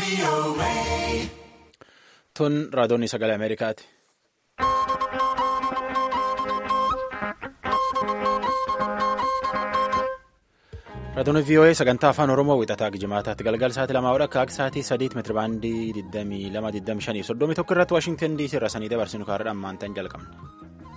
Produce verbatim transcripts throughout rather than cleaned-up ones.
Tun raadiyoonni sagalee Ameerikaati. Raadiyoon V O A sagantaa afaan Oromoo wixataa Jimaataatti galgal sa'aatii lamaa akka akka sa'aatii sadiitti meetira baandii digdamii lama digdamii shanii soddomii tokko irratti Waashingtan D C irraa sanii dabarsinu kaarraa ammaantan jalqabna.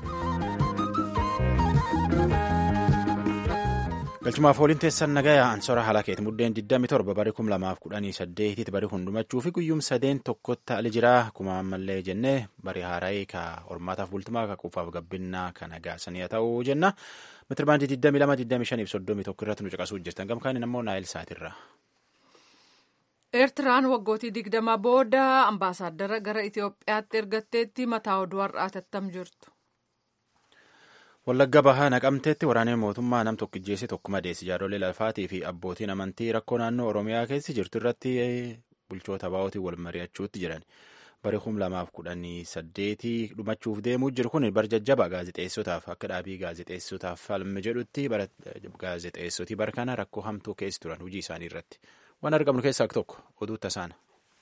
Galchumaaf waliin teessan nagayaa ansora halakeeti muddeen digdamii torba barii kum lamaaf kudhanii saddeetitti barii hundumachuu fi guyyum sadeen tokkotti ali jiraa kuma ammallee jennee barii haara'ee ka hormaataaf bultumaa ka quufaaf gabbinnaa ka nagaasanii haa ta'uu jenna. Meetira baandii digdamii lama digdamii shanii fi soddomii tokko irratti nu caqasuu jirtan gamkaaniin ammoo naayil saatirra. Eertiraan waggootii digdama booda ambaasaaddara gara Itoophiyaatti ergatteetti mataa oduu har'aa tattam jirtu. Wallagga bahaa naqamteetti waraaneen mootummaa nam tokko ijjeesse tokko madeesse jaarolee lafaatii fi abbootiin amantii rakkoo naannoo Oromiyaa keessa jirtu irratti bulchoota baa'ootiin wal mari'achuutti jiran. Barii kum lamaaf kudhanii saddeetii dhumachuuf deemuu jiru kun bar jajjaba gaazexeessotaaf akka dhaabii gaazexeessotaaf falme jedhutti gaazexeessotii barkana rakkoo hamtuu keessa turan hojii isaanii irratti. Waan argamnu keessaa tokko oduu tasaana.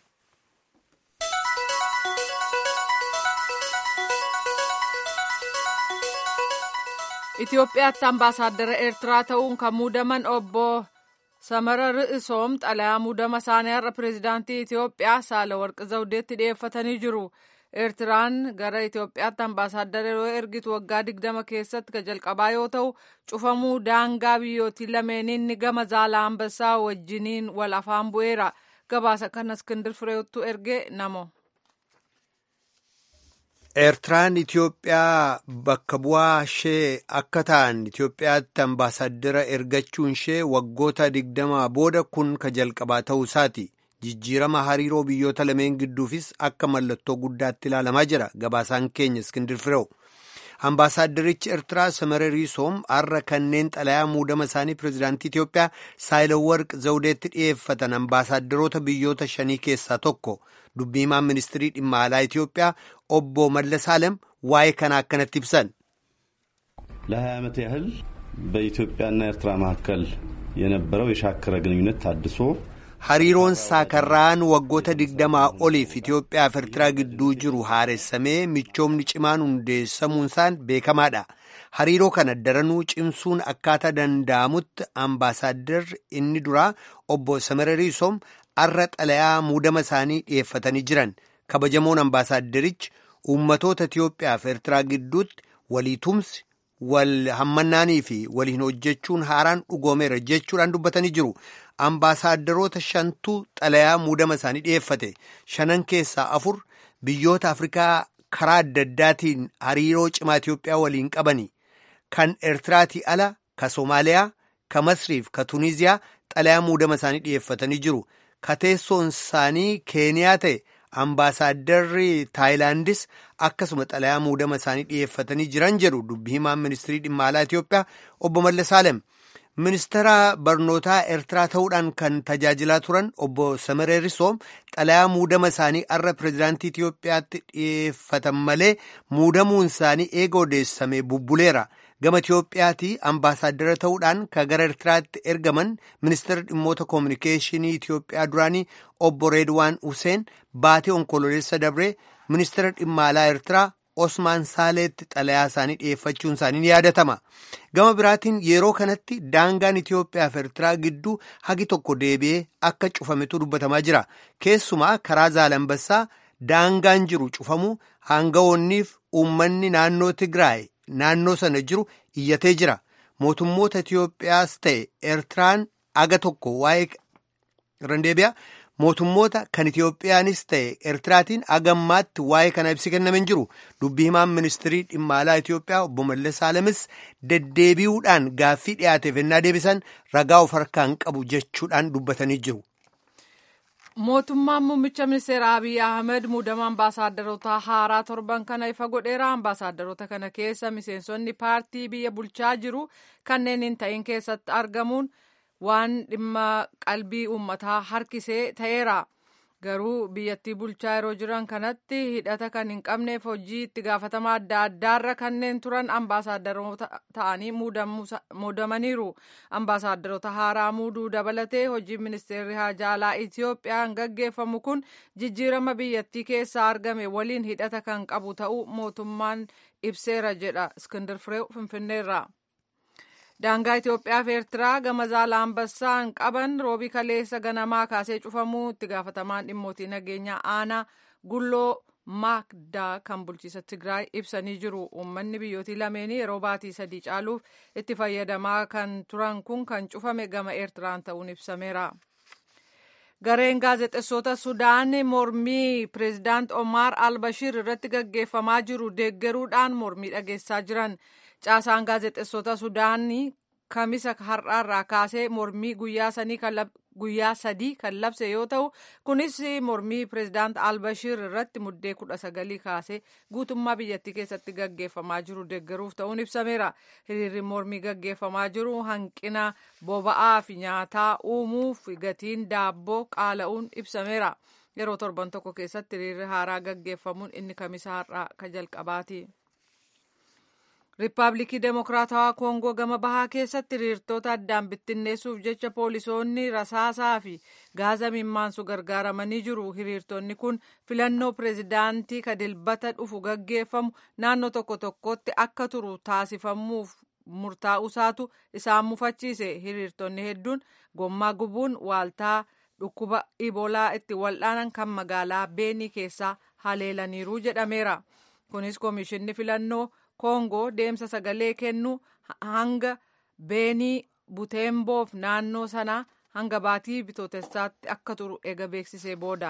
Itoophiyaatti ambaasaaddara Eertiraa ta'uun kan muudaman obbo Samara Ri'isoom xalayaa muudama isaanii har'a pireezidaantii Itoophiyaa Saalawarqi Zawudeetti dhiyeeffatanii jiru. Eertiraan gara Itoophiyaatti ambaasaaddara yoo ergitu waggaa digdama keessatti kan jalqabaa yoo ta'u, cufamuu daangaa biyyootii lameenii ni gama Zaalaambassaa wajjiniin wal afaan bu'eera. Gabaasa kana Iskindir Fireewwattuu erge namo. Eertiraan Itoophiyaa bakka bu'aa ishee akka ta'an Itoophiyaatti ambaasaaddara ergachuun ishee waggoota digdamaa booda kun ka jalqabaa ta'uu isaati. Jijjiirama hariiroo biyyoota lameen gidduufis akka mallattoo guddaatti ilaalamaa jira. Gabaasaan keenya Iskindir Fireew. Ambaasaaddarichi Eertiraa Samara Riisoom har'a kanneen xalayaa muudama isaanii pireezidaantii Itoophiyaa Saayilawarqi Zawudeetti dhiyeeffatan ambaasaaddoroota biyyoota shanii keessaa tokko. Dubbii himaan ministirii dhimma alaa Itoophiyaa obbo Mallas Alem waa'ee kana akkanatti ibsan. ለሀያ ዓመት ያህል በኢትዮጵያና ኤርትራ መካከል የነበረው የሻከረ ግንኙነት ታድሶ hariiroon saakarraan waggoota digdamaa oliif Itoophiyaa fi Eertiraa gidduu jiru haaressamee michoomni cimaan hundeessamuunsaan beekamaadha. Hariiroo kana daranuu cimsuun akkaataa danda'amutti ambaasaadarri inni duraa obbo Samara Riisoom har'a xalayaa muudama isaanii dhiyeeffatanii jiran. Kabajamoon ambaasaaddarichi uummatoota Itoophiyaa fi Eertiraa gidduutti waliitumsi wal hammannaanii fi waliin hojjechuun haaraan dhugoomeera jechuudhaan dubbatanii jiru. Ambaasaadarroota shantuu xalayaa muudama isaanii dhiyeeffate. Shanan keessaa afur biyyoota Afrikaa karaa adda addaatiin hariiroo cimaa Itoophiyaa waliin qabani. Kan Eertiraatii ala, ka Soomaaliyaa, ka Masriif, ka Tuniiziyaa xalayaa muudama isaanii dhiyeeffatanii jiru. Ka teessoon isaanii Keeniyaa ta'e ambaasaadarri Taayilaandis akkasuma xalayaa muudama isaanii dhiyeeffatanii jiran jedhu dubbii himaan ministirii dhimma alaa Itoophiyaa obbo Mallas Alem. Ministeera barnootaa Eertiraa ta'uudhaan kan tajaajilaa turan obbo Samara Riisoom xalayaa muudama isaanii har'a pireezidaantii Itoophiyaatti dhiyeeffatan malee muudamuun isaanii eega odeessamee bubbuleera. Gama Itoophiyaatii ambaasaaddara ta'uudhaan kan gara Eertiraatti ergaman ministeera dhimmoota koominikeeshinii Itoophiyaa duraanii obbo Reedwaan Huseen baatee onkololeessa dabree ministeera dhimma alaa Eertiraa Osmaan Saaleetti xalayaa isaanii dhiyeeffachuun isaanii ni yaadatama. Gama biraatiin yeroo kanatti daangaan Itoophiyaa fi Eertiraa gidduu hagi tokko deebi'ee akka cufametu dubbatamaa jira. Keessumaa karaa Zaalambassaa daangaan jiru cufamu hangawoonniif uummanni naannoo Tigraay naannoo sana jiru iyyatee jira. Mootummoota Itoophiyaas ta'e Eertiraan aga tokko waa'ee randeebiyaa mootummoota kan Itoophiyaanis ta'e Eertiraatiin agammaatti waa'ee kana ibsi kennamen jiru. Dubbii himaan ministirii dhimma alaa Itoophiyaa obbo Mallas Alemis deddeebi'uudhaan gaaffii dhiyaateef ennaa deebisan ragaa of harkaan qabu jechuudhaan dubbatanii jiru. Mootummaan muummicha ministeera Abiy Ahmed muudama ambaasaadarota haaraa torban kana ifa godheera. Ambaasaadarota kana keessa miseensonni paartii biyya bulchaa jiru kanneen hin ta'in keessatti argamuun waan dhimma qalbii uummataa harkisee ta'eera. Garuu biyyattii bulchaa yeroo jiran kanatti hidhata kan hin qabneef hojii itti gaafatamaa adda addaarra kanneen turan ambaasaadarota ta'anii muudamaniiru. Ambaasaadarota haaraa muuduu dabalatee hojii ministeerri haajaa alaa Itiyoophiyaan gaggeeffamu kun jijjiirama biyyattii keessaa argame waliin hidhata kan qabu ta'uu mootummaan ibseera jedha Iskindir Fireew Finfinneerraa. Daangaa Itoophiyaa fi Eertiraa gama Zaalambasaan qaban roobii kaleessa ganamaa kaasee cufamuu itti gaafatamaan dhimmootii nageenyaa aanaa Gulloo Maakdaa kan bulchiisa Tigraay ibsanii jiru. Uummanni biyyootii lameenii yeroo baatii sadii caaluuf itti fayyadamaa kan turan kun kan cufame gama Eertiraan ta'uun ibsameera. Gareen gaazexeessota Sudaan mormii pireezidaant Omar al-Bashir irratti gaggeeffamaa jiru deeggaruudhaan mormii dhageessaa jiran. Caasaan gaazexeessota Sudaanii kamisa har'aarraa kaasee mormii guyyaa sadii kan labse yoo ta'u kunis mormii pireezidaant al-Bashir irratti muddee kudha sagalii kaasee guutummaa biyyattii keessatti gaggeeffamaa jiru deeggaruuf ta'uun ibsameera. Hiriirri mormii gaggeeffamaa jiru hanqina boba'aa fi nyaataa uumuuf gatiin daabboo qaala'uun ibsameera. Yeroo torban tokko keessatti hiriirri haaraa gaggeeffamuun inni kamisa har'aa kan jalqabaati. Riippaabilikii Demokiraatawaa Koongoo gama bahaa keessatti hiriirtota addaan bittinneessuuf jecha poolisoonni rasaasaa fi gaaza mimmaansu gargaaramanii jiru. Hiriirtonni kun filannoo pireezidaantii ka dilbata dhufu gaggeeffamu naannoo tokko tokkotti akka turu taasifamuuf murtaa'usaatu isaan mufachiise. Hiriirtonni hedduun gommaa gubuun waaltaa dhukkuba iboolaa itti wal'aanan kan magaalaa Beenii keessaa haleelaniiru jedhameera. Kunis koomishinni filannoo Koongoo deemsa sagalee kennu hanga Beenii Buteemboof naannoo sanaa hanga baatii bitootessaatti akka turu eega beeksisee booda.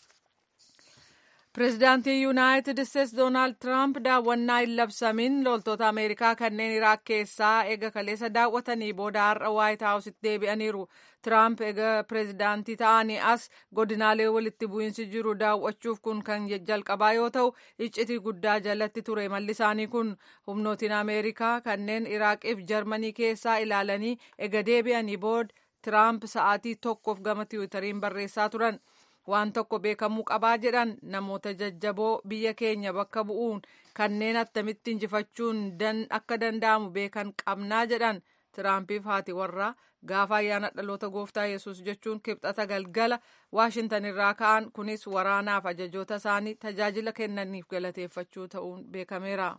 Pireezidaantii Yuunaayitid Isteets Doonaald Tiraamp daawwannaa hin labsamin loltoota Ameerikaa kanneen Iraak keessaa eega kaleessa daawwatanii booda har'a Waayit Haawusitti deebi'aniiru. Tiraamp eega pireezidaantii ta'anii as godinaalee walitti bu'iinsi jiru daawwachuuf kun kan jalqabaa yoo ta'u iccitii guddaa jalatti ture malli isaanii kun. Humnootiin Ameerikaa kanneen Iraaqiif Jarmanii keessaa ilaalanii eega deebi'anii booda Tiraamp sa'aatii tokkoof gama tiwiitariin barreessaa turan. Waan tokko beekamuu qabaa jedhan namoota jajjaboo biyya keenya bakka bu'uun kanneen attamitti injifachuun akka danda'amu beekan qabnaa jedhan. Tiraampiif haati warraa gaafa ayyaana dhaloota gooftaa Yesuus jechuun kibxata galgala Waashintan irraa ka'an kunis waraanaaf ajajoota isaanii tajaajila kennaniif galateeffachuu ta'uun beekameera.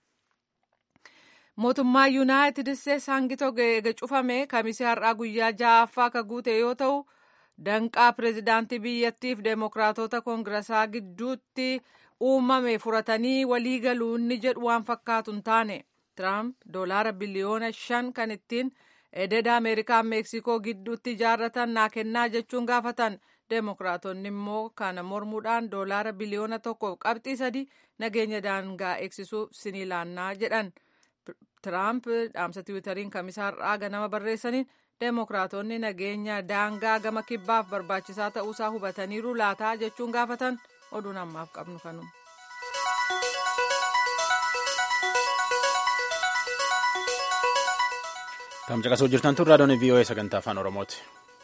Mootummaa Yuunaayitid Isteets hangi tokko eega cufame kamisee har'aa guyyaa ja'affaa ka guute yoo ta'u danqaa pireezidaantii biyyattiif deemokiraatota koongirasaa gidduutti uumame furatanii walii galuu inni jedhu waan fakkaatu hin taane. Tiraamp doolaara biliyoona shan kan ittiin ededa Ameerikaa Meeksikoo gidduutti ijaarratan naa kennaa jechuun gaafatan. Deemokiraatonni immoo kana mormuudhaan doolaara biliyoona tokkoof qabxii sadi nageenya daangaa eegsisuuf sinilaannaa jedhan. Tiraamp dhaamsa tiwiitariin kamisaa har'aa ganama barreessaniin Deemokiraatonni nageenya daangaa gama kibbaaf barbaachisaa ta'uusaa hubataniiru laataa jechuun gaafatan. Oduun ammaaf qabnu kanuma. Tamcaqasoo jirtan tun raadiyoon V O A sagantaa afaan Oromooti.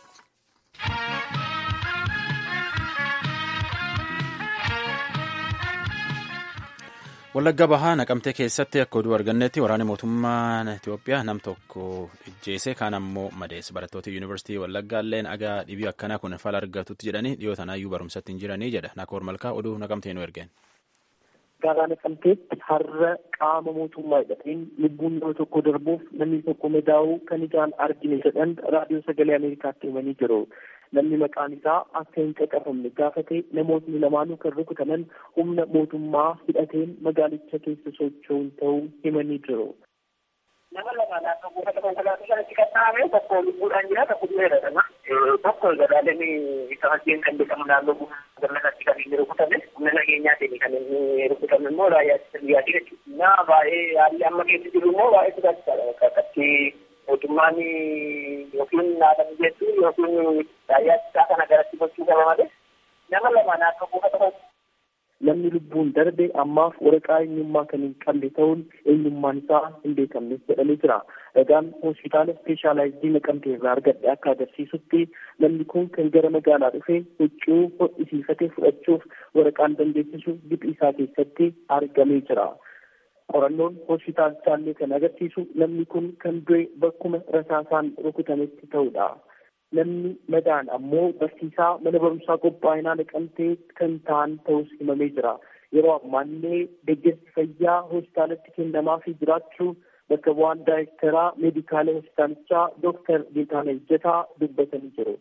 Wallagga Bahaa Naqamtee keessatti akka oduu argannetti waraanni mootummaa Itoophiyaa nam tokko ijjeese kaan ammoo madeesse. Barattoota yuunivarsiitii Wallaggaa illeen agaa dhibii akkanaa kun fala argatutti jedhanii dhiyoo tanaayyuu barumsatti hin jiranii jedha. Nakoor Malkaa oduu Naqamtee nu ergeen. Gaaraa Naqamteetti har'a qaama mootummaa hidhateen lubbuun nama tokko darbuuf namni tokko madaa'uu kan ijaan argine jedhan raadiyoo sagalee Ameerikaatti himanii jiru. Namni maqaan isaa akka hin caqafamne gaafate namootni lamaanuu kan rukutaman humna mootummaa hidhateen magaalicha keessa socho'uun ta'uu himanii jiru. Nama lama naannoo buufata konkolaataa sanatti kan taa'ame tokko lubbuudhaan jira tokko du'eera. Tokko gadaaleen isa wajjin kan beekamu naannoo buufata konkolaataa kan inni rukutame humna nageenyaatiin kan inni rukutame immoo raayyaa ittisa biyyaati jechuudha. Naa baay'ee haalli amma keessa jiru immoo baay'ee sodaachisaadha. Akkatti mootummaan yookiin naadamni jettu yookiin raayyaa ittisaa kana garatti gochuu qaba malee nama lama naannoo buufata namni lubbuun darbe ammaaf waraqaa eenyummaa kan hin qabne ta'uun eenyummaan isaa hin beekamnes jedhamee jira. Ragaan hospitaala ispeeshaalaayizii Naqamtee irraa argadhe akka agarsiisutti namni kun kan gara magaalaa dhufee huccuu hodhisiifatee fudhachuuf waraqaan dandeessisu giphii isaa keessatti argamee jira. Qorannoon hospitaalichaa kan agarsiisu namni kun kan du'e bakkuma rasaasaan rukutametti ta'udha. Namni madaan ammoo barsiisaa mana barumsaa qophaa'inaa Naqamtee kan ta'an ta'us himamee jira. Yeroo ammaallee deeggarsi fayyaa hospitaalatti kennamaafii jiraachuu bakka bu'aan daayirektaraa meedikaala hospitaalichaa Dooktar Geetaanaa Ejjetaa dubbatanii jiru.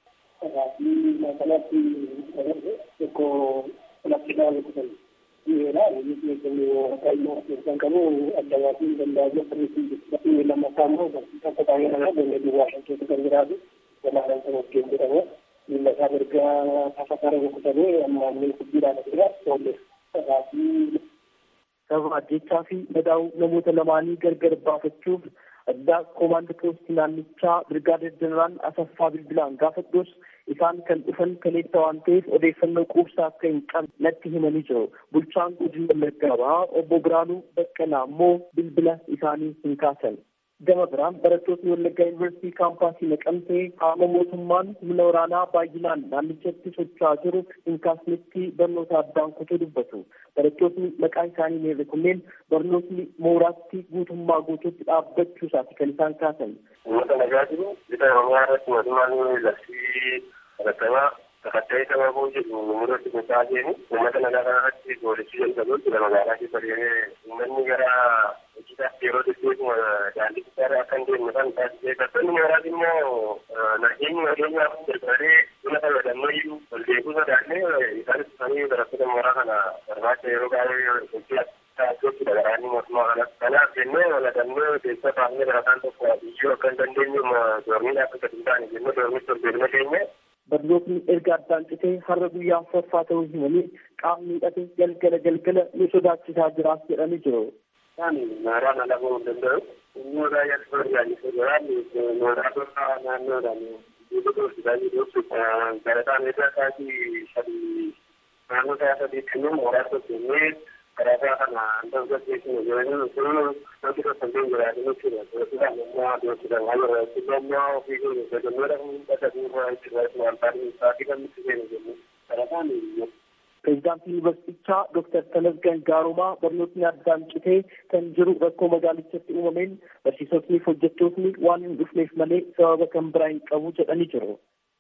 Sababa ajjechaa fi madaa'uu namoota lamaanii gargar baafachuuf addaa koomaandii poostii naannichaa Birgaadeer Jeneraal Asaffaa Bilbilaan gaafadhus isaan kan dhufan kaleessa waan ta'eef odeeffannoo quubsaa akka hin qabne natti himanii jiru. Bulchaan godina Wallaggaa Bahaa obbo Biraanuu Baqqalaa immoo bilbila isaanii hin kaasan. Gama biraan barattoonni Wallaggaa Yuunivarsiitii kaampaasii Naqamtee qaama mootummaan humna waraanaa baay'inaan naannichatti socho'aa jiru hin kaasnetti barnoota addaan kutuu dubbatu. Barattoonni maqaa isaanii hin eerre kunneen barnootni mooraatti guutummaa guutuutti dhaabbachuu isaati kan isaan kaasan. Uummata nagaa jiru bita Oromiyaa irratti mootummaan labsii barattamaa Takatta'ee sababuu jedhu umuratti gochaa jiru uummata nagaa irratti goolichi jalqabuutti magaalaa keessa deemee uummanni gara hojiidhaaf yeroo deddeebi'u daandii guddaa akka hin deemne kan taasisee barattoonni mooraas immoo nageenyi nageenyaaf jalqabee buna fayyadamnoo iyyuu ol deebuu sodaannee isaanis dhufanii barattoota mooraa kana barbaacha yeroo baay'ee hojii taasisuutti garaanni mootummaa kanas kanaaf jennee waladannee keessa baafnee barataan tokko iyyuu akka hin dandeenye doormiin akka gadi hin taane jennee doormitti ol deemnee keenye. Barnootni erga addaan citee har'a guyyaa afuraffaa ta'uu himanii qaamni hidhate galgala galgala nu sodaachisaa jiraas jedhanii jiru. Ani maaraan alamuu hin danda'u. Inni baay'ee barbaachisuu jiraan mooraa tokko naannoodhaan guutuu hospitaalaa jiruuf barataan erga isaatii sadii naannoo isaa sadiitti immoo mooraa tokko jennee barataa kana hanga gaggeessinu jiranii sun wanti tokko hin jiraatu jechuudha. Doosiidhaan immoo doosiidhaan waan irratti immoo ofii keenya fayyadamuudha hunda duuba itti waan taa'anii isaatii kan nuti seenu jennu barataan Pireezidaantii Yuunivarsiitichaa Dooktar Tamasgan Gaarumaa barnootni addaan citee kan jiru rakkoo magaalichatti uumameen barsiisotni fi hojjettootni waan hin dhufneef malee sababa kan biraa hin qabu jedhanii jiru.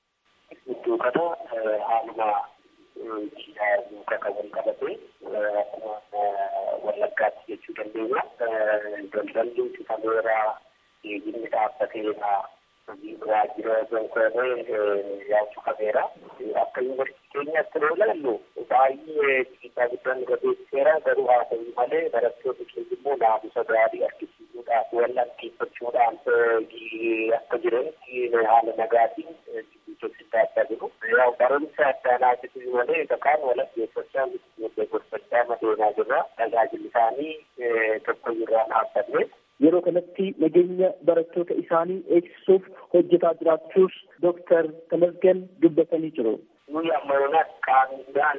Iddoo kana haaluma muka kan wal qabate Wallaggaatti jechuu dandeenya. Daldalli citameera geejjibni dhaabbateera waajjira gonkoorree yaa'u qabeera. Akka yuunivarsiitii keenyaatti yoo ilaallu baay'ee dhiibbaa guddaan irra beeksiseera. Garuu haa ta'u malee barattoonni keenya immoo naamusa gaarii argisiisuudhaaf wallanqeeffachuudhaan akka jiranitti haala nagaatiin adda jiru. Barumsa addaa laatisu malee bakkaan wallanqeeffachaa gorfachaa madeenaa jirra. Tajaajilli isaanii tokko irraa dhaabbatee. Yeroo kanatti nageenya barattoota isaanii eegsisuuf hojjetaa jiraachuus Dooktar Tamasgan dubbatanii jiru. Nuyi ammayyoonaa qaamidhaan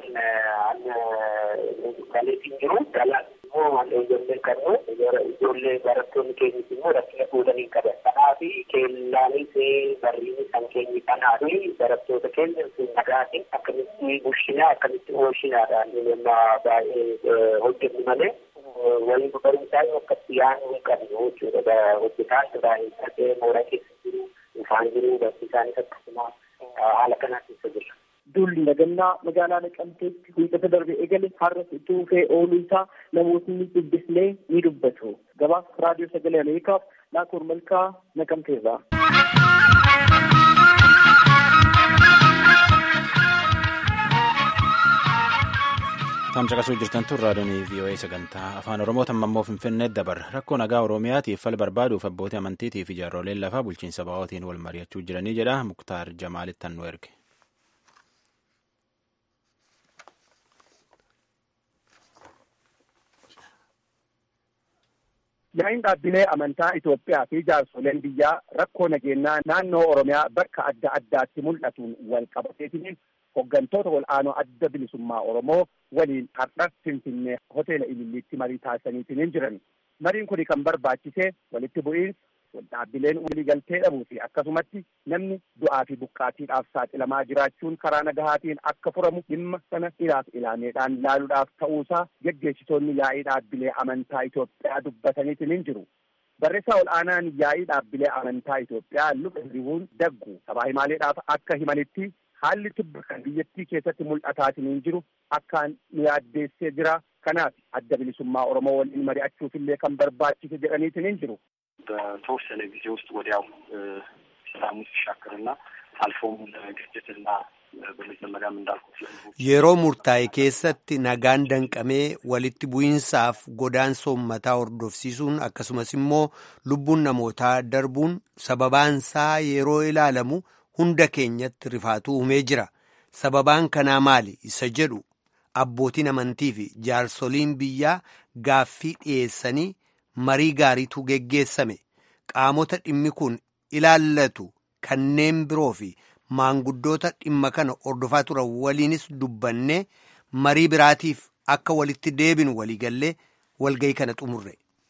kaleetiin jiru dalaan immoo ijoollee qabnu ijoollee barattoonni keenyis immoo rakkina fuudhanii qaban. Kanaaf keellaanis barriinis kan keenyi kanaa fi barattoota keenya nagaatiin akkamitti bushinaa akkamitti oolshinaadhaan nama baay'ee hojjennu malee. Waliin barumsaa akkatti yaa'uu hin qabnu jechuudha. Hojjetaan baay'ee mooraa keessa jiru, ifaan jiru, barsiisaanis akkasuma haala kanaa keessa jira. Duulli nagannaa magaalaa Naqamteetti wiixata darbe eegale har'as itti fufee ooluu isaa namootni dubbisnee ni dubbatu. Gabaasa raadiyoo sagalee Ameerikaaf Naakoor Malkaa Naqamteerraa. Tamcaqasuu jirtan tun raadiyoon V O A sagantaa afaan Oromoo tamammoo Finfinnee dabarra rakkoo nagaa Oromiyaatiif fala barbaaduuf abbootii amantiitii fi jaarroleen lafaa bulchiinsa baa'ootiin wal mari'achuu jiranii jedha Muktaar Jamaalitti nu erge. Yaa'iin dhaabbilee amantaa Itoophiyaa fi jaarsoleen biyyaa rakkoo nageenyaa naannoo Oromiyaa bakka adda addaatti mul'atuun wal qabateetiin hoggantoota ol'aanoo adda bilisummaa Oromoo waliin har'a Finfinnee hoteela Ililliitti marii taasisaniitiin jiran. Mariin kun kan barbaachise walitti bu'iinsa dhaabbileen waliigaltee dhabuu fi akkasumatti namni du'aa fi buqqaatiidhaaf saaxilamaa jiraachuun karaa nagahaatiin akka furamu dhimma sana ilaaf ilaameedhaan laaluudhaaf ta'uusaa geggeessitoonni yaa'ii dhaabbilee amantaa Itoophiyaa dubbataniitiin jiru. Barreessaa ol'aanaan yaa'ii dhaabbilee amantaa Itoophiyaa Luba Hiribuun Daggu sabaa himaaleedhaaf akka himanitti haalli tibba kan biyyattii keessatti mul'ataatiin jiru akkaan nu yaaddeessee jira. Kanaaf adda bilisummaa Oromoo waliin mari'achuuf illee kan barbaachise jedhaniitiin jiru. በተወሰነ ጊዜ ውስጥ ወዲያው ሰላሙ ሲሻከርና አልፎም ግጭትና በመጀመሪያም እንዳልኩት yeroo murtaa'e keessatti nagaan danqamee walitti bu'iinsaaf godaansa uummataa hordofsiisuun akkasumas immoo lubbuun namootaa darbuun sababaansaa yeroo ilaalamu hunda keenyatti rifaatuu uumee jira. Sababaan kanaa maali isa jedhu abbootiin amantii fi jaarsoliin biyyaa gaaffii dhiyeessanii marii gaariitu geggeessame. Qaamota dhimmi kun ilaallatu kanneen biroo fi maanguddoota dhimma kana hordofaa turan waliinis dubbannee marii biraatiif akka walitti deebinu waliigallee walgayii kana xumurre.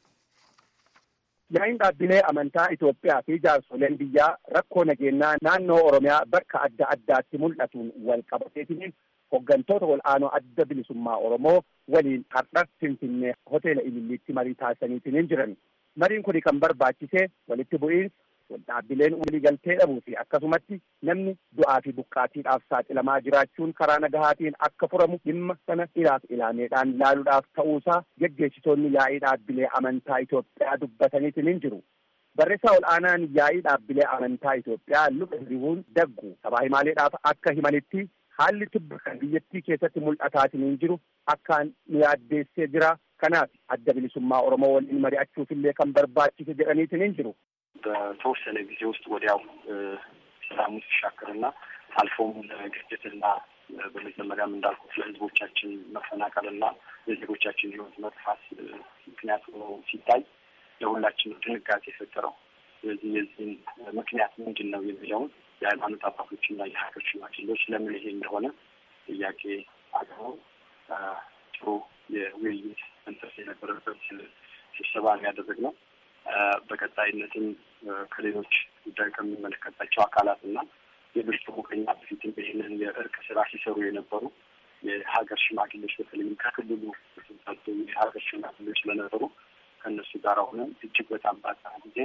Yaa'iin dhaabbilee amantaa Itoophiyaa fi jaarsoleen biyyaa rakkoo nageenyaa naannoo Oromiyaa bakka adda addaatti mul'atuun wal qabateetiin hoggantoota ol'aanoo adda bilisummaa Oromoo waliin har'a Finfinnee hoteela Ililliitti marii taasisaniitiin jiran. Mariin kun kan barbaachise walitti bu'iinsa dhaabbileen waliigaltee dhabuu fi akkasumatti namni du'aa fi buqqaatiidhaaf saaxilamaa jiraachuun karaa nagahaatiin akka furamu dhimma sana ilaaf ilaameedhaan laaluudhaaf ta'uusaa geggeessitoonni yaa'ii dhaabbilee amantaa Itoophiyaa dubbataniitiin jiru. Barreessaa ol'aanaan yaa'ii dhaabbilee amantaa Itoophiyaa Luba Hiribuun Daggu sabaa himaaleedhaaf akka himanitti haalli tibba kan biyyattii keessatti mul'ataatiin jiru akkaan nu yaaddeessee jira. Kanaaf adda bilisummaa Oromoo waliin mari'achuuf illee kan barbaachise jedhaniitiin jiru. በተወሰነ ጊዜ ውስጥ ወዲያው ሰላሙ ሲሻከርና አልፎም ግጭትና በመጀመሪያም እንዳልኩት ለሕዝቦቻችን መፈናቀልና የዜጎቻችን ሕይወት መጥፋት ምክንያት ሆኖ ሲታይ ለሁላችንም ድንጋጤ የፈጠረው። ስለዚህ የዚህን ምክንያት ምንድን ነው የሚለውን የሃይማኖት አባቶችና የሀገር ሽማግሌዎች ለምን ይሄ እንደሆነ ጥያቄ አቅርበው ጥሩ የውይይት መንፈስ የነበረበት ስብሰባ ያደረግነው። በቀጣይነትም ከሌሎች ጉዳይ ከሚመለከታቸው አካላትና ሌሎች ደግሞ ከኛ በፊትም ይህንን የእርቅ ስራ ሲሰሩ የነበሩ የሀገር ሽማግሌዎች በተለይም ከክልሉ ተሰብሰቡ የሀገር ሽማግሌዎች ስለነበሩ ከእነሱ ጋር ሆነን እጅግ በጣም ባጠረ ጊዜ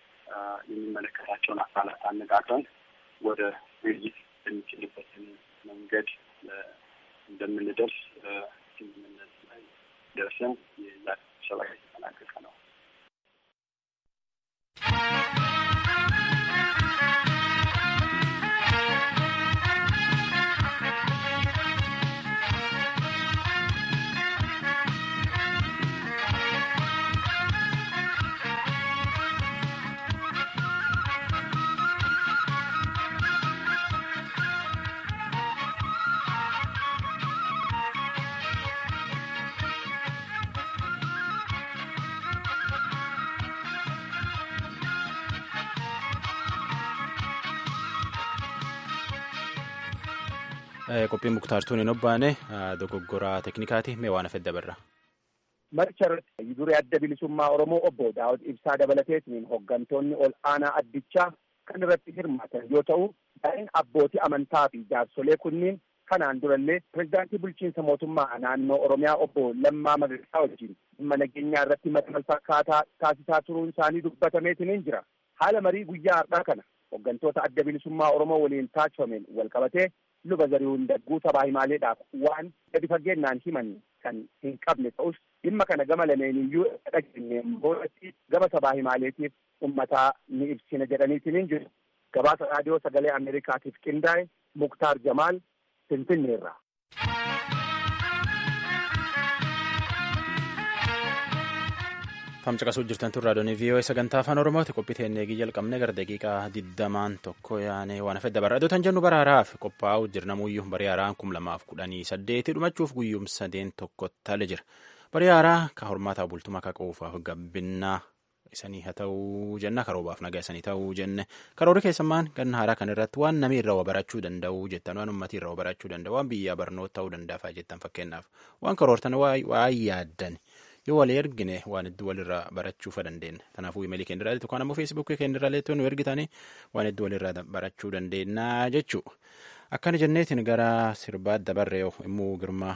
የሚመለከታቸውን አካላት አነጋግረን ወደ ውይይት የሚችልበትን መንገድ እንደምንደርስ ስምምነት ላይ ደርሰን የስብሰባ የተጠናቀቀ ነው። Qophiin muktaartuun hin obbaane dogoggoraa teeknikaati mee waan afedda barra. Marcharratti duree adda bilisummaa Oromoo obbo Daawud Ibsaa dabalateetiin hoggantoonni ol aanaa addichaa kan irratti hirmaatan yoo ta'u, daa'in abbootii amantaa fi jaarsolee kunniin kanaan durallee pirezidaantii bulchiinsa mootummaa naannoo Oromiyaa obbo Lammaa Magarsaa wajjin dhimma nageenyaa irratti marii fakkaataa taasisaa turuun isaanii dubbatameetiin jira. Haala marii guyyaa har'aa kana hoggantoota adda bilisummaa Oromoo waliin taasifameen wal qabatee Luba Hiribuun Dagguu sabaa himaaleedhaaf waan gadi fageennaan himan kan hin qabne ta'us dhimma kana gama lameeniyyuu dhageenye boodatti gama sabaa himaaleetiif ummataa ni ibsina jedhaniitiin jiru. Gabaasa raadiyoo sagalee Ameerikaatiif qindaa'e Muktaar Jamaal Finfinneerraa. Famcaqasuu jirtan tun raadiyoon V O A sagantaa afaan Oromooti. Qophii teennee jalqabne gara daqiiqaa digdamaan tokko yaane waan afedda bara adotan jennu bara haaraaf qophaa'u jirnamuyyuu barii haaraan kum lamaaf kudhanii saddeeti dhumachuuf guyyuum sadeen tokko tale jira. Barii haaraa ka hormaataa bultumaa ka quufaaf gabbinaa isanii haa ta'uu jenna karoobaaf nagaa isanii ta'uu jenne karoora keessammaan ganna haaraa kan irratti waan namni irraa barachuu danda'u jettan waan uummatii irraa barachuu danda'u waan biyyaa barnoota ta'uu danda'a jettan fakkeenyaaf waan karoortan waa yaaddan yoo walii ergine waan hedduu walirraa barachuu dandeenya kanaafuu imeelii keenya irraa tokko ammoo feesbuukii keenya irraa leettoon nu ergitanii waan hedduu walirraa barachuu dandeenya jechuu akkana jenneetiin gara sirbaa dabarree immoo girmaa.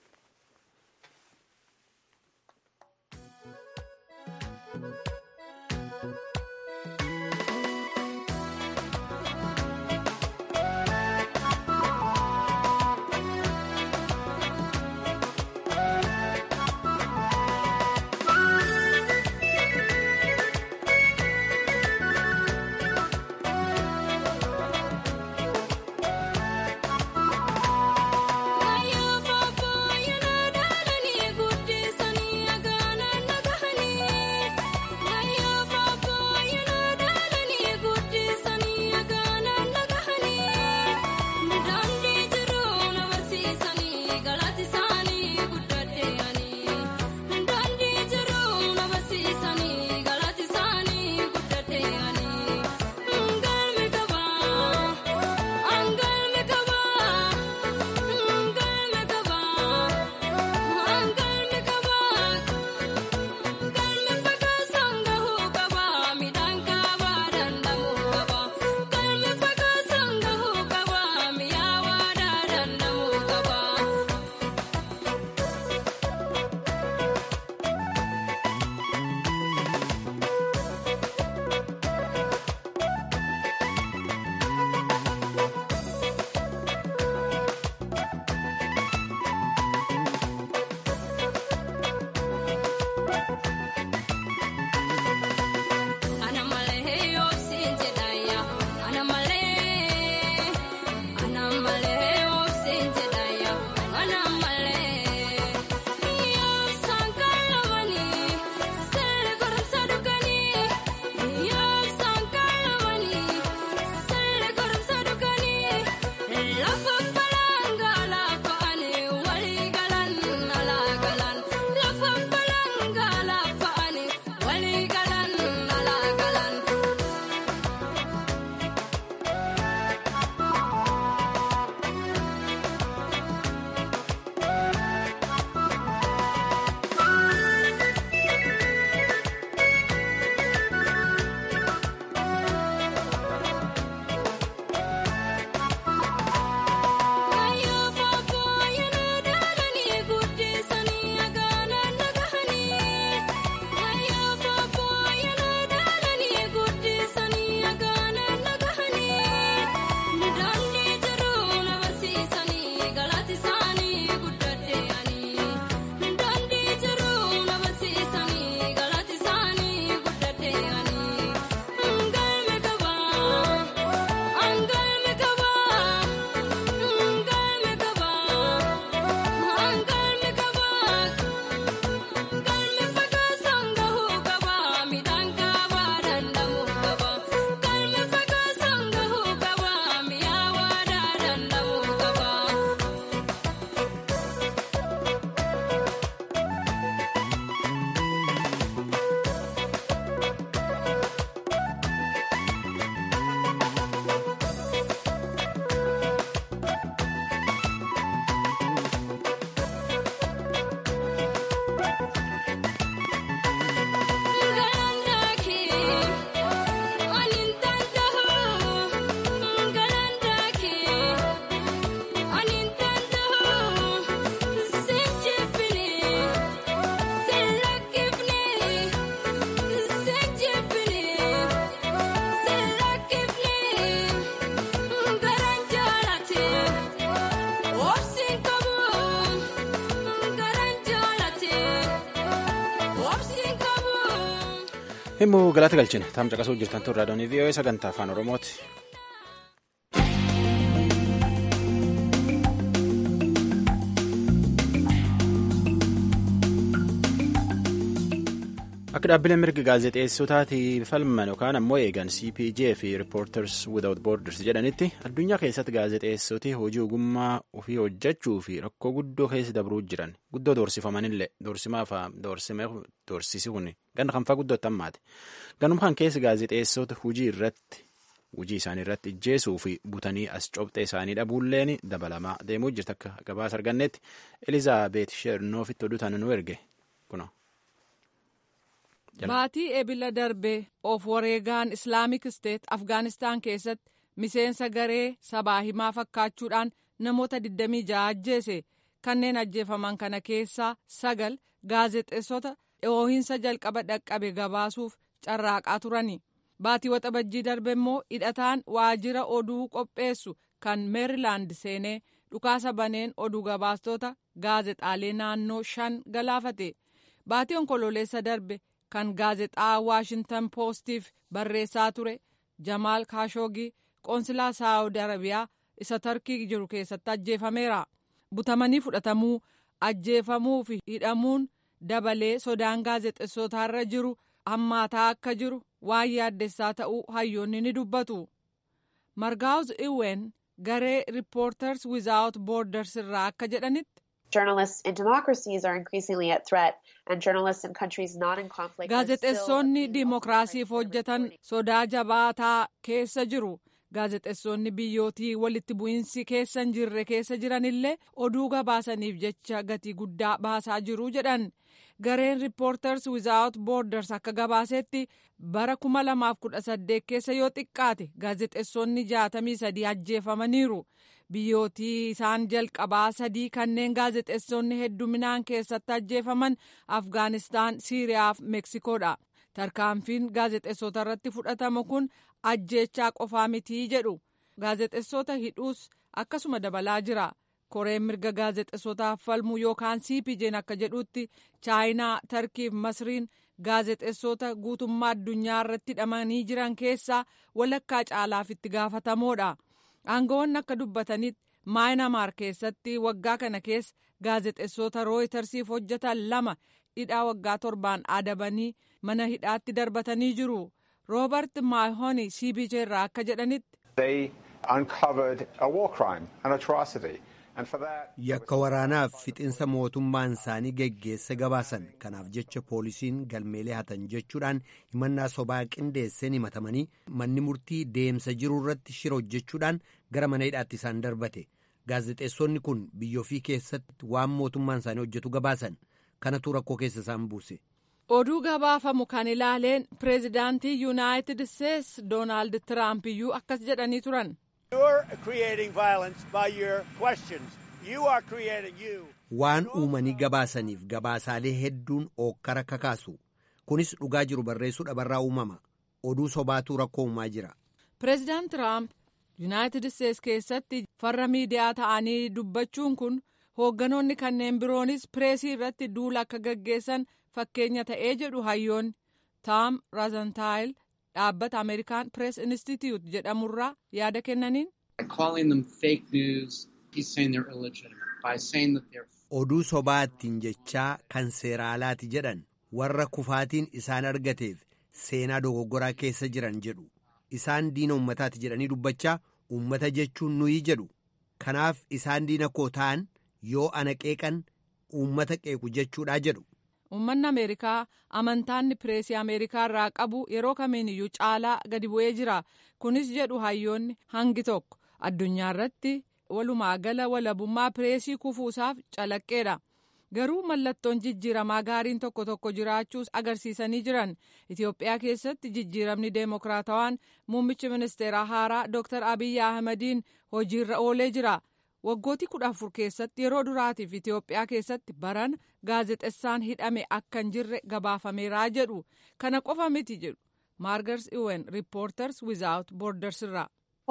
Himuu galata galchine taam caqasuu jirtan turraa doonii V O A sagantaa afaan Oromooti. Akka dhaabbileen mirga gaazexeessotaatiif falman yookaan ammoo eegan C P J fi Reporters Without Borders jedhanitti addunyaa keessatti gaazexeessoti hojii ogummaa ofii hojjechuu fi rakkoo guddoo keessa dabruu jiran guddoo doorsifamanillee doorsimaaf doorsisuun ganna kanfaa guddootti hammaate. Ganuma kan keessa gaazexeessota hojii irratti hojii isaanii irratti ijjeesuu fi butanii as cobxee isaanii dhabuulleen dabalamaa deemuu jirti akka gabaasa argannetti Elizaabeet Sheernoofitti oduutaan nu erge kuna. Baatii ebila darbee of wareegaan Islaamik Steet Afgaanistaan keessatti miseensa garee sabaa himaa fakkaachuudhaan namoota digdamii ja'a ajjeese. Kanneen ajjeefaman kana keessaa sagal gaazexeessota dhoohinsa jalqaba dhaqqabe gabaasuuf carraaqaa turani. Baatii waxabajjii darbe immoo hidhataan waajjira oduu qopheessu kan Meerilaand seenee dhukaasa baneen oduu gabaastota gaazexaalee naannoo shan galaafate. Baatii onkololeessa darbe kan gaazexaa Waashintan Poostiif barreessaa ture Jamaal Kaashoogii qoonsilaa Saawud Arabiyaa isa Tarkii jiru keessatti ajjeefameera. Butamanii fudhatamuu, ajjeefamuu fi hidhamuun dabalee sodaan gaazexeessotaarra jiru hammaataa akka jiru waan yaaddessaa ta'uu hayyoonni ni dubbatu. Margaawuz Iween garee Reporters Without Borders irraa akka jedhanitti. Journalists in democracies are increasingly at threat and journalists in countries not in conflict. Gaazexeessonni dimokiraasiif hojjetan sodaa jabaataa keessa jiru. Gaazexeessonni biyyootii walitti bu'iinsi keessa hin jirre keessa jiranillee oduu gabaasaniif jecha gatii guddaa baasaa jiru jedhan. Gareen Reporters Without Borders akka gabaasetti bara kuma lamaaf kudha saddeet keessa yoo xiqqaate gaazexeessonni jaatamii sadii ajjeefamaniiru. Biyyootii isaan jalqabaa sadii kanneen gaazexeessonni hedduminaan keessatti ajjeefaman Afgaanistaan, Siiriyaa fi Meksikoodha. Tarkaanfiin gaazexeessota irratti fudhatamu kun ajjeechaa qofaa mitii jedhu. Gaazexeessota hidhuus akkasuma dabalaa jira. Koreen mirga gaazexeessotaaf falmu yookaan C P J'n akka jedhutti Chaayinaa, Tarkii fi Masriin gaazexeessota guutummaa addunyaa irratti hidhamanii jiran keessaa walakkaa caalaaf itti gaafatamoodha. Aangawoonni akka dubbatanitti Maayinamaar keessatti waggaa kana keessa gaazexeessota Rooyitersiif hojjetan lama hidhaa waggaa torbaan adabanii mana hidhaatti darbatanii jiru. Roobert Maahoni C P J irraa akka jedhanitti. They uncovered a war crime, an atrocity. Yakka waraanaaf fixinsa mootummaan isaanii geggeesse gabaasan. Kanaaf jecha poolisiin galmeelee hatan jechuudhaan himannaa sobaa qindeesseen himatamanii manni murtii deemsa jiru irratti shira hojjechuudhaan gara mana hidhaatti isaan darbate. Gaazexeessonni kun biyya ofii keessatti waan mootummaan isaanii hojjetu gabaasan. Kanatu rakkoo keessa isaan buuse. Oduu gabaafamu kan ilaaleen pireezidaantii Yuunaayitid Isteets Doonaald Tiraamp iyyuu akkas jedhanii turan. Waan uumanii gabaasaniif gabaasaalee hedduun ookkara kakaasu. Kunis dhugaa jiru barreessuu dhabarraa uumama. Oduu sobaatu rakkoo uumaa jira. Pireezidaant Tiraamp Yuunaayitid Isteets keessatti farra miidiyaa ta'anii dubbachuun kun hoogganoonni kanneen biroonis pireesii irratti duula akka gaggeessan fakkeenya ta'ee jedhu hayyoonni. Taam Raazantaayil dhaabbata Ameerikaan Press Institute jedhamurraa yaada kennaniin. Oduu sobaattiin jechaa kan seeraalaati jedhan warra kufaatiin isaan argateef seenaa dogoggoraa keessa jiran jedhu. Isaan diina uummataati jedhanii dubbachaa uummata jechuun nuyi jedhu. Kanaaf isaan diina koo ta'an yoo ana qeeqan uummata qeequ jechuudha jedhu. Uummanni Ameerikaa amantaanni pireesii Ameerikaa irraa qabu yeroo kamiiniyyuu caalaa gadi bu'ee jira. Kunis jedhu hayyoonni hangi tokko addunyaa irratti walumaa gala walabummaa pireesii kufuusaaf calaqqeedha. Garuu mallattoon jijjiiramaa gaariin tokko tokko jiraachuus agarsiisanii jiran. Itoophiyaa keessatti jijjiiramni deemokiraatawaan muummichi ministeeraa haaraa Dooktar Abiyyi Ahmediin hojiirra oolee jira. Waggootii kudha afur keessatti yeroo duraatiif Itoophiyaa keessatti baran gaazexessaan hidhame akka hin jirre gabaafameeraa jedhu. Kana qofa miti jedhu Margaret Iween Reporters Without Borders irraa.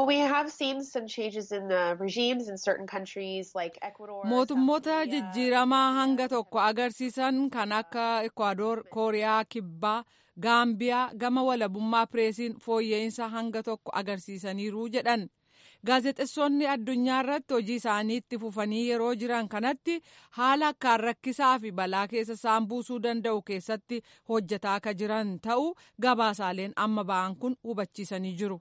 Mootummoota jijjiiramaa hanga tokko agarsiisan kan akka Ekwaador, Kooriyaa Kibbaa, Gaambiyaa gama walabummaa pireesiin fooyya'insa hanga tokko agarsiisaniiru jedhan. gaazexeessonni addunyaa irratti hojii isaanii itti fufanii yeroo jiran kanatti haala akkaan rakkisaa fi balaa keessa isaan buusuu danda'u keessatti hojjetaa akka jiran ta'uu gabaasaaleen amma ba'an kun hubachiisanii jiru.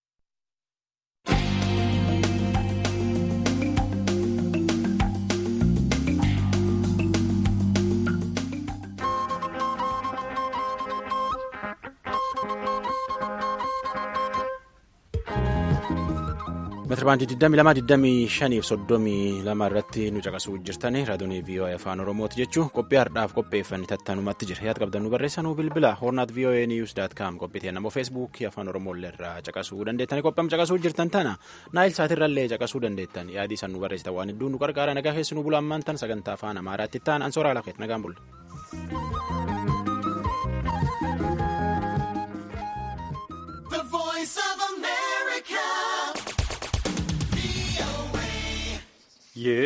meetirabaandii digdamii lama digdamii shanii fi soddomii lama irratti nu caqasuu jirtanii raadiyoon V O A afaan oromooti jechuun qophii har'aaf qopheeffanne tattanumatti jira yaada qabdan nu barreessanuu bilbila hornaat v o a news dot com qophii namoo feesbuukii afaan oromoollee irraa caqasuu dandeettanii qopham caqasuu jirtan tana naayil saatirrallee caqasuu dandeettan yaadii san nu barreessitan waan hedduu nu qarqaara nagaa keessanuu bulaa ammaan tan sagantaa afaan amaaraatti ta'an ansooraa lafeet nagaan bulle. Yeah.